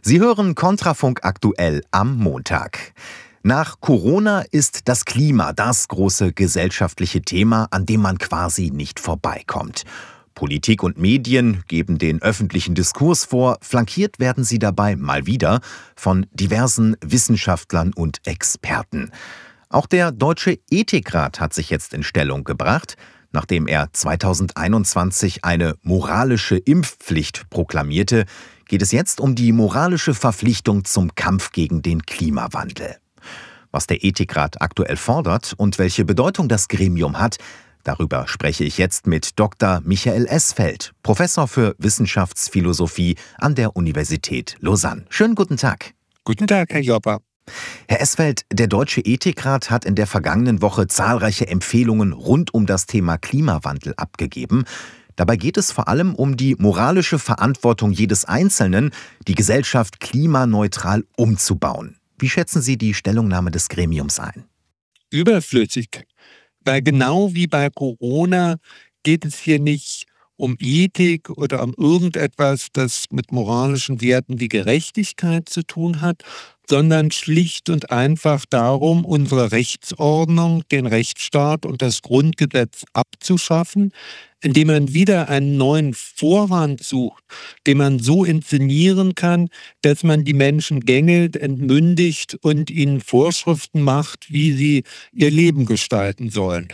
Sie hören Kontrafunk aktuell am Montag. Nach Corona ist das Klima das große gesellschaftliche Thema, an dem man quasi nicht vorbeikommt. Politik und Medien geben den öffentlichen Diskurs vor, flankiert werden sie dabei mal wieder von diversen Wissenschaftlern und Experten. Auch der Deutsche Ethikrat hat sich jetzt in Stellung gebracht, nachdem er 2021 eine moralische Impfpflicht proklamierte, geht es jetzt um die moralische Verpflichtung zum Kampf gegen den Klimawandel. Was der Ethikrat aktuell fordert und welche Bedeutung das Gremium hat, darüber spreche ich jetzt mit Dr. Michael Esfeld, Professor für Wissenschaftsphilosophie an der Universität Lausanne. Schönen guten Tag. Guten Tag, Herr Joppa. Herr Esfeld, der Deutsche Ethikrat hat in der vergangenen Woche zahlreiche Empfehlungen rund um das Thema Klimawandel abgegeben. Dabei geht es vor allem um die moralische Verantwortung jedes Einzelnen, die Gesellschaft klimaneutral umzubauen. Wie schätzen Sie die Stellungnahme des Gremiums ein? Überflüssig. Weil genau wie bei Corona geht es hier nicht um Ethik oder um irgendetwas, das mit moralischen Werten wie Gerechtigkeit zu tun hat, sondern schlicht und einfach darum, unsere Rechtsordnung, den Rechtsstaat und das Grundgesetz abzuschaffen, indem man wieder einen neuen Vorwand sucht, den man so inszenieren kann, dass man die Menschen gängelt, entmündigt und ihnen Vorschriften macht, wie sie ihr Leben gestalten sollen.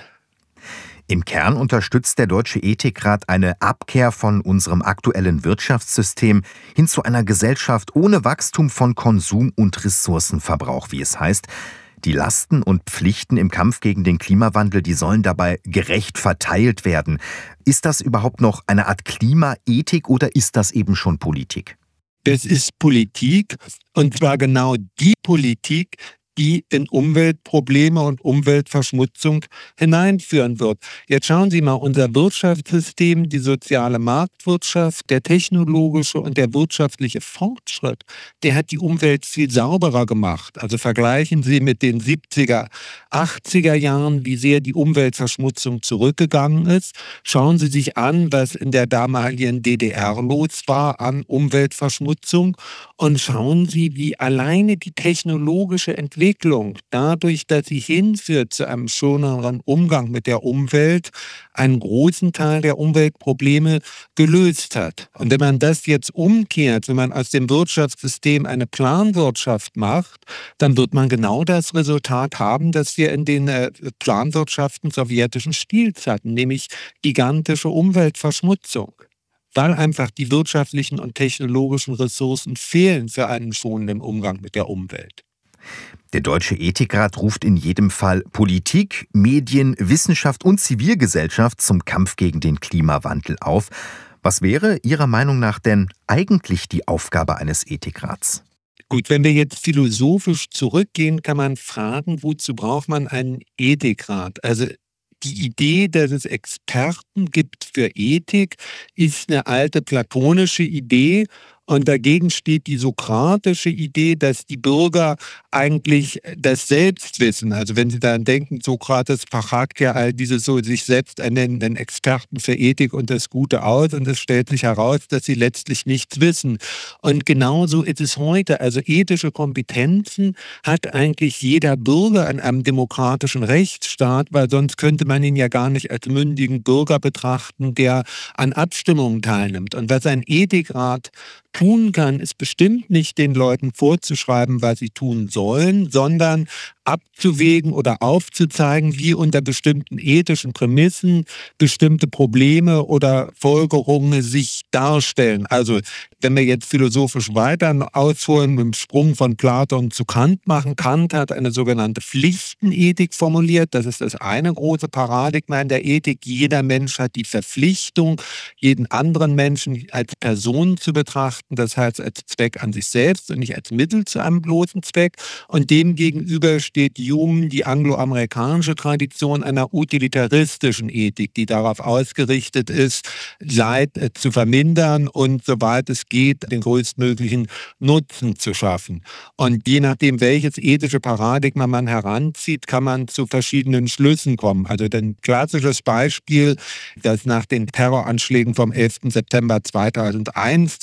Im Kern unterstützt der Deutsche Ethikrat eine Abkehr von unserem aktuellen Wirtschaftssystem hin zu einer Gesellschaft ohne Wachstum von Konsum und Ressourcenverbrauch, wie es heißt. Die Lasten und Pflichten im Kampf gegen den Klimawandel, die sollen dabei gerecht verteilt werden. Ist das überhaupt noch eine Art Klimaethik oder ist das eben schon Politik? Das ist Politik, und zwar genau die Politik, die in Umweltprobleme und Umweltverschmutzung hineinführen wird. Jetzt schauen Sie mal, unser Wirtschaftssystem, die soziale Marktwirtschaft, der technologische und der wirtschaftliche Fortschritt, der hat die Umwelt viel sauberer gemacht. Also vergleichen Sie mit den 70er, 80er Jahren, wie sehr die Umweltverschmutzung zurückgegangen ist. Schauen Sie sich an, was in der damaligen DDR los war an Umweltverschmutzung, und schauen Sie, wie alleine die technologische Entwicklung dadurch, dass sie hinführt zu einem schöneren Umgang mit der Umwelt, einen großen Teil der Umweltprobleme gelöst hat. Und wenn man das jetzt umkehrt, wenn man aus dem Wirtschaftssystem eine Planwirtschaft macht, dann wird man genau das Resultat haben, das wir in den Planwirtschaften sowjetischen Stils hatten, nämlich gigantische Umweltverschmutzung, weil einfach die wirtschaftlichen und technologischen Ressourcen fehlen für einen schonenden Umgang mit der Umwelt. Der Deutsche Ethikrat ruft in jedem Fall Politik, Medien, Wissenschaft und Zivilgesellschaft zum Kampf gegen den Klimawandel auf. Was wäre Ihrer Meinung nach denn eigentlich die Aufgabe eines Ethikrats? Gut, wenn wir jetzt philosophisch zurückgehen, kann man fragen, wozu braucht man einen Ethikrat? Also die Idee, dass es Experten gibt für Ethik, ist eine alte platonische Idee. Und dagegen steht die sokratische Idee, dass die Bürger eigentlich das selbst wissen. Also wenn Sie daran denken, Sokrates fragt ja all diese so sich selbst ernennenden Experten für Ethik und das Gute aus, und es stellt sich heraus, dass sie letztlich nichts wissen. Und genauso ist es heute. Also ethische Kompetenzen hat eigentlich jeder Bürger in einem demokratischen Rechtsstaat, weil sonst könnte man ihn ja gar nicht als mündigen Bürger betrachten, der an Abstimmungen teilnimmt. Und was ein Ethikrat tun kann, ist bestimmt nicht den Leuten vorzuschreiben, was sie tun sollen, sondern abzuwägen oder aufzuzeigen, wie unter bestimmten ethischen Prämissen bestimmte Probleme oder Folgerungen sich darstellen. Also wenn wir jetzt philosophisch weiter ausholen, mit dem Sprung von Platon zu Kant machen. Kant hat eine sogenannte Pflichtenethik formuliert. Das ist das eine große Paradigma in der Ethik. Jeder Mensch hat die Verpflichtung, jeden anderen Menschen als Person zu betrachten, das heißt als Zweck an sich selbst und nicht als Mittel zu einem bloßen Zweck. Und demgegenüber steht Hume, die angloamerikanische Tradition einer utilitaristischen Ethik, die darauf ausgerichtet ist, Leid zu vermindern und, soweit es geht, den größtmöglichen Nutzen zu schaffen. Und je nachdem, welches ethische Paradigma man heranzieht, kann man zu verschiedenen Schlüssen kommen. Also ein klassisches Beispiel, das nach den Terroranschlägen vom 11. September 2001 diskutiert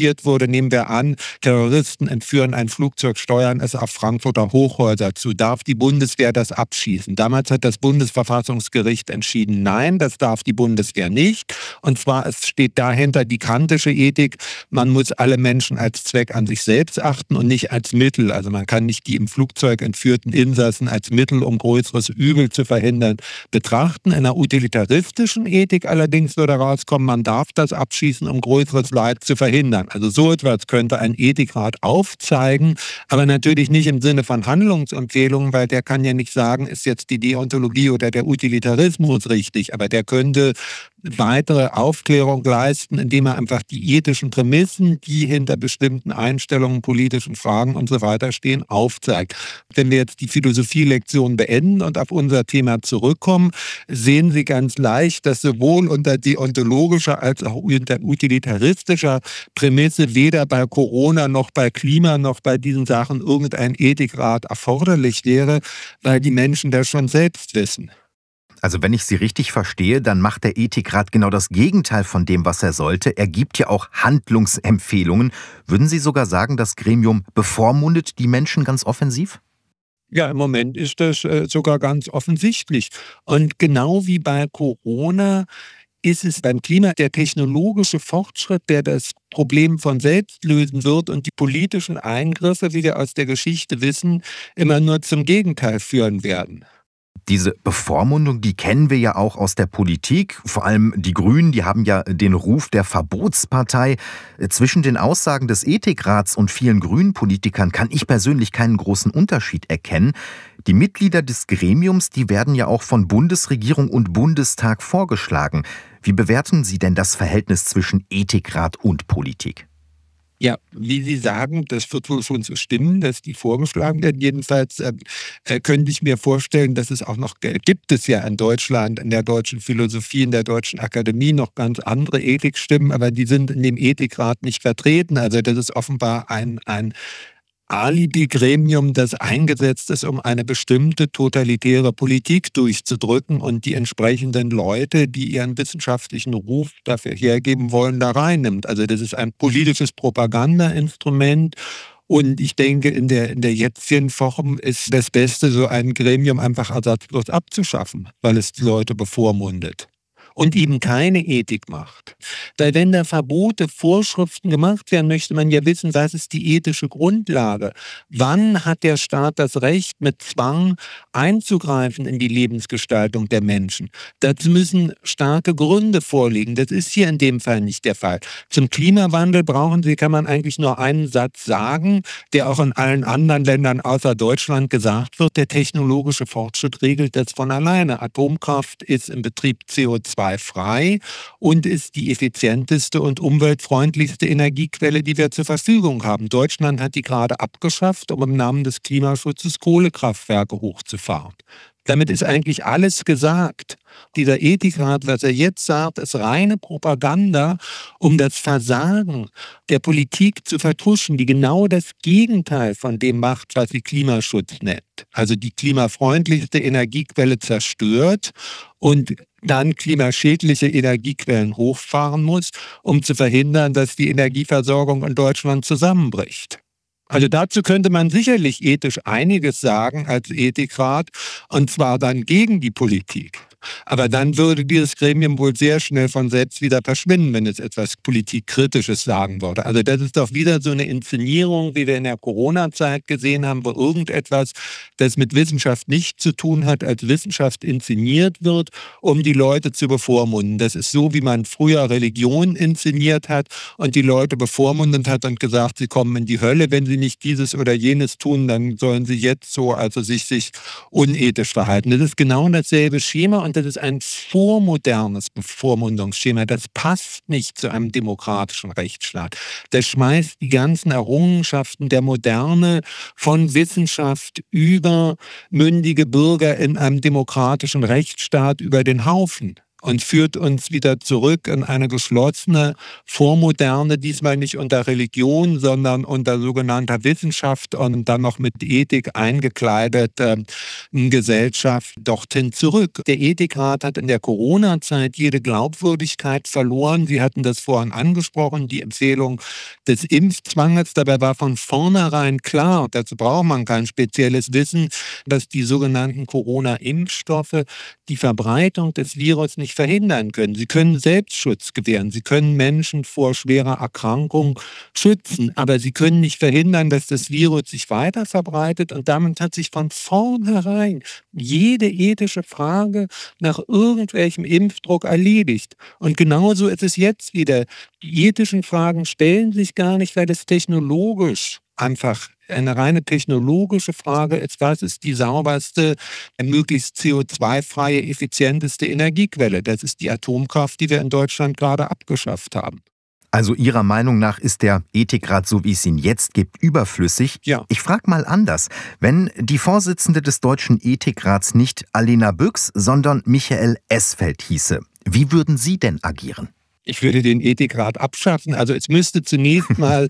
diskutiert wurde. Nehmen wir an, Terroristen entführen ein Flugzeug, steuern es auf Frankfurter Hochhäuser zu. Darf die Bundeswehr das abschießen? Damals hat das Bundesverfassungsgericht entschieden, nein, das darf die Bundeswehr nicht. Und zwar, es steht dahinter die kantische Ethik, man muss alle Menschen als Zweck an sich selbst achten und nicht als Mittel. Also man kann nicht die im Flugzeug entführten Insassen als Mittel, um größeres Übel zu verhindern, betrachten. In einer utilitaristischen Ethik allerdings würde herauskommen, man darf das abschießen, um größeres Leid zu verhindern. Also so etwas könnte ein Ethikrat aufzeigen, aber natürlich nicht im Sinne von Handlungsempfehlungen, weil der kann ja nicht sagen, ist jetzt die Deontologie oder der Utilitarismus richtig, aber der könnte weitere Aufklärung leisten, indem er einfach die ethischen Prämissen, die hinter bestimmten Einstellungen, politischen Fragen und so weiter stehen, aufzeigt. Wenn wir jetzt die Philosophielektion beenden und auf unser Thema zurückkommen, sehen Sie ganz leicht, dass sowohl unter deontologischer als auch unter utilitaristischer Prämisse weder bei Corona noch bei Klima noch bei diesen Sachen irgendein Ethikrat erforderlich wäre, weil die Menschen das schon selbst wissen. Also wenn ich Sie richtig verstehe, dann macht der Ethikrat genau das Gegenteil von dem, was er sollte. Er gibt ja auch Handlungsempfehlungen. Würden Sie sogar sagen, das Gremium bevormundet die Menschen ganz offensiv? Ja, im Moment ist das sogar ganz offensichtlich. Und genau wie bei Corona ist es beim Klima der technologische Fortschritt, der das Problem von selbst lösen wird und die politischen Eingriffe, wie wir aus der Geschichte wissen, immer nur zum Gegenteil führen werden. Diese Bevormundung, die kennen wir ja auch aus der Politik. Vor allem die Grünen, die haben ja den Ruf der Verbotspartei. Zwischen den Aussagen des Ethikrats und vielen grünen Politikern kann ich persönlich keinen großen Unterschied erkennen. Die Mitglieder des Gremiums, die werden ja auch von Bundesregierung und Bundestag vorgeschlagen. Wie bewerten Sie denn das Verhältnis zwischen Ethikrat und Politik? Ja, wie Sie sagen, das wird wohl schon so stimmen, dass die vorgeschlagen werden. Jedenfalls könnte ich mir vorstellen, dass es auch noch, gibt es ja in Deutschland, in der deutschen Philosophie, in der deutschen Akademie noch ganz andere Ethikstimmen, aber die sind in dem Ethikrat nicht vertreten. Also das ist offenbar ein Alibi-Gremium, das eingesetzt ist, um eine bestimmte totalitäre Politik durchzudrücken und die entsprechenden Leute, die ihren wissenschaftlichen Ruf dafür hergeben wollen, da reinnimmt. Also das ist ein politisches Propagandainstrument. Und ich denke, in der jetzigen Form ist das Beste, so ein Gremium einfach ersatzlos abzuschaffen, weil es die Leute bevormundet und eben keine Ethik macht. Weil wenn da Verbote, Vorschriften gemacht werden, möchte man ja wissen, was ist die ethische Grundlage? Wann hat der Staat das Recht, mit Zwang einzugreifen in die Lebensgestaltung der Menschen? Dazu müssen starke Gründe vorliegen. Das ist hier in dem Fall nicht der Fall. Zum Klimawandel kann man eigentlich nur einen Satz sagen, der auch in allen anderen Ländern außer Deutschland gesagt wird. Der technologische Fortschritt regelt das von alleine. Atomkraft ist im Betrieb CO2-frei und ist die effizienteste und umweltfreundlichste Energiequelle, die wir zur Verfügung haben. Deutschland hat die gerade abgeschafft, um im Namen des Klimaschutzes Kohlekraftwerke hochzufahren. Damit ist eigentlich alles gesagt. Dieser Ethikrat, was er jetzt sagt, ist reine Propaganda, um das Versagen der Politik zu vertuschen, die genau das Gegenteil von dem macht, was sie Klimaschutz nennt. Also die klimafreundlichste Energiequelle zerstört und dann klimaschädliche Energiequellen hochfahren muss, um zu verhindern, dass die Energieversorgung in Deutschland zusammenbricht. Also dazu könnte man sicherlich ethisch einiges sagen als Ethikrat, und zwar dann gegen die Politik. Aber dann würde dieses Gremium wohl sehr schnell von selbst wieder verschwinden, wenn es etwas Politikkritisches sagen würde. Also das ist doch wieder so eine Inszenierung, wie wir in der Corona-Zeit gesehen haben, wo irgendetwas, das mit Wissenschaft nichts zu tun hat, als Wissenschaft inszeniert wird, um die Leute zu bevormunden. Das ist so, wie man früher Religion inszeniert hat und die Leute bevormundet hat und gesagt, sie kommen in die Hölle, wenn sie nicht dieses oder jenes tun, dann sollen sie jetzt so, also sich unethisch verhalten. Das ist genau dasselbe Schema und das ist ein vormodernes Bevormundungsschema. Das passt nicht zu einem demokratischen Rechtsstaat. Das schmeißt die ganzen Errungenschaften der Moderne von Wissenschaft über mündige Bürger in einem demokratischen Rechtsstaat über den Haufen. und führt uns wieder zurück in eine geschlossene Vormoderne, diesmal nicht unter Religion, sondern unter sogenannter Wissenschaft und dann noch mit Ethik eingekleidet Gesellschaft dorthin zurück. Der Ethikrat hat in der Corona-Zeit jede Glaubwürdigkeit verloren. Sie hatten das vorhin angesprochen, die Empfehlung des Impfzwanges. Dabei war von vornherein klar, und dazu braucht man kein spezielles Wissen, dass die sogenannten Corona-Impfstoffe die Verbreitung des Virus nicht verhindern können. Sie können Selbstschutz gewähren. Sie können Menschen vor schwerer Erkrankung schützen. Aber sie können nicht verhindern, dass das Virus sich weiter verbreitet. Und damit hat sich von vornherein jede ethische Frage nach irgendwelchem Impfdruck erledigt. Und genauso ist es jetzt wieder. Die ethischen Fragen stellen sich gar nicht, weil es technologisch einfach eine reine technologische Frage ist, was ist die sauberste, möglichst CO2-freie, effizienteste Energiequelle? Das ist die Atomkraft, die wir in Deutschland gerade abgeschafft haben. Also Ihrer Meinung nach ist der Ethikrat, so wie es ihn jetzt gibt, überflüssig? Ja. Ich frage mal anders. Wenn die Vorsitzende des Deutschen Ethikrats nicht Alena Büchs, sondern Michael Esfeld hieße, wie würden Sie denn agieren? Ich würde den Ethikrat abschaffen. Also es müsste zunächst mal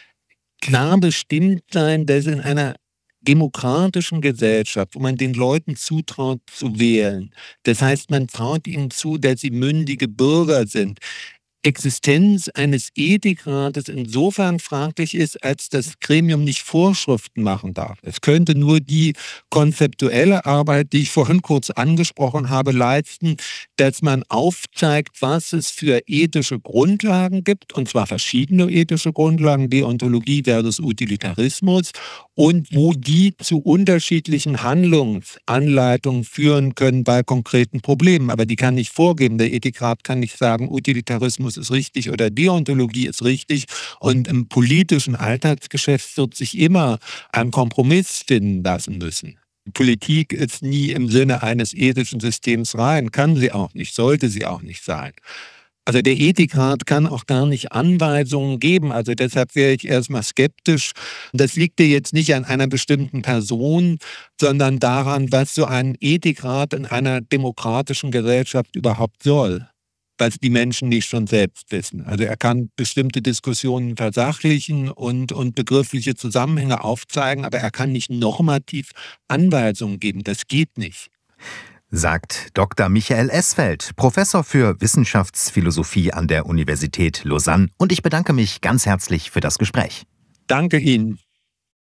klar bestimmt sein, dass in einer demokratischen Gesellschaft, wo man den Leuten zutraut zu wählen, das heißt, man traut ihnen zu, dass sie mündige Bürger sind, Existenz eines Ethikrates insofern fraglich ist, als das Gremium nicht Vorschriften machen darf. Es könnte nur die konzeptuelle Arbeit, die ich vorhin kurz angesprochen habe, leisten, dass man aufzeigt, was es für ethische Grundlagen gibt, und zwar verschiedene ethische Grundlagen, Deontologie versus Utilitarismus, und wo die zu unterschiedlichen Handlungsanleitungen führen können bei konkreten Problemen. Aber die kann nicht vorgeben. Der Ethikrat kann nicht sagen, Utilitarismus ist richtig oder Deontologie ist richtig. Und im politischen Alltagsgeschäft wird sich immer ein Kompromiss finden lassen müssen. Politik ist nie im Sinne eines ethischen Systems rein, kann sie auch nicht, sollte sie auch nicht sein. Also der Ethikrat kann auch gar nicht Anweisungen geben. Also deshalb wäre ich erstmal skeptisch. Das liegt ja jetzt nicht an einer bestimmten Person, sondern daran, was so ein Ethikrat in einer demokratischen Gesellschaft überhaupt soll, was die Menschen nicht schon selbst wissen. Also er kann bestimmte Diskussionen versachlichen und begriffliche Zusammenhänge aufzeigen, aber er kann nicht normativ Anweisungen geben. Das geht nicht. Sagt Dr. Michael Esfeld, Professor für Wissenschaftsphilosophie an der Universität Lausanne. Und ich bedanke mich ganz herzlich für das Gespräch. Danke Ihnen.